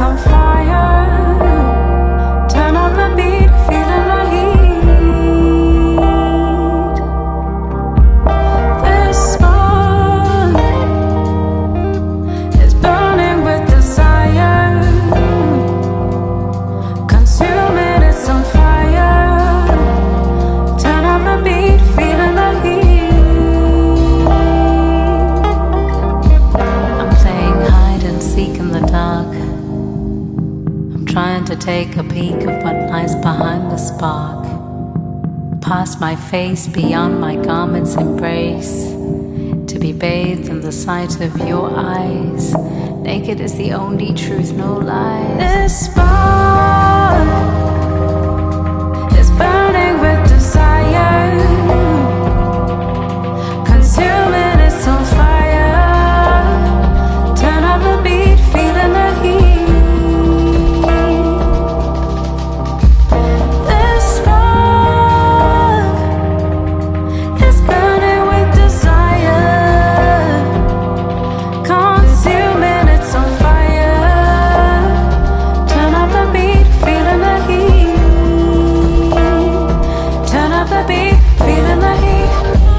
on fire. Turn up the beat, feeling the heat. This spark is burning with desire. Consuming, it's on fire. Turn up the beat, feeling the heat. I'm playing hide and seek in the dark. I'm trying to take a peek of what lies behind the spark. Past my face, beyond my garment's embrace, to be bathed in the sight of your eyes. Naked is the only truth, no lies. This spark is burning with desire. Consuming, it's on fire. Turn up the beat, feeling the heat. This spark is burning with desire. Consuming, it's on fire. Turn up the beat, feeling the heat. Turn up the beat, feeling the heat.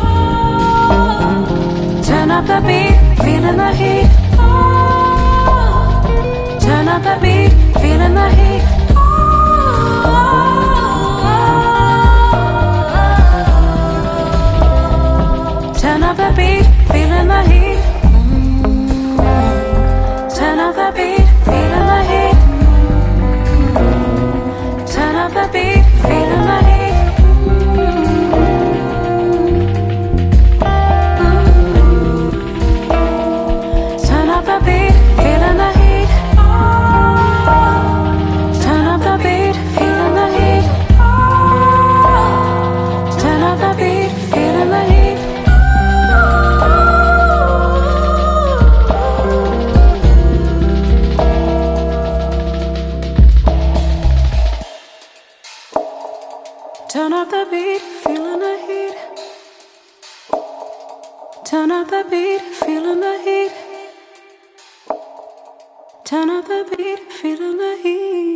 Turn up the beat, feeling the heat. Turn up the beat, feeling the heat. Turn up the beat, feeling the heat. Turn up the beat, feeling the heat. Turn up the beat, feeling the heat. Turn up the beat, feeling the heat. Turn up the beat, feeling the heat. Turn up the beat, feeling the heat. Turn up the beat, feeling the heat. Turn up the beat, feeling the heat. Turn up the beat, feeling the heat.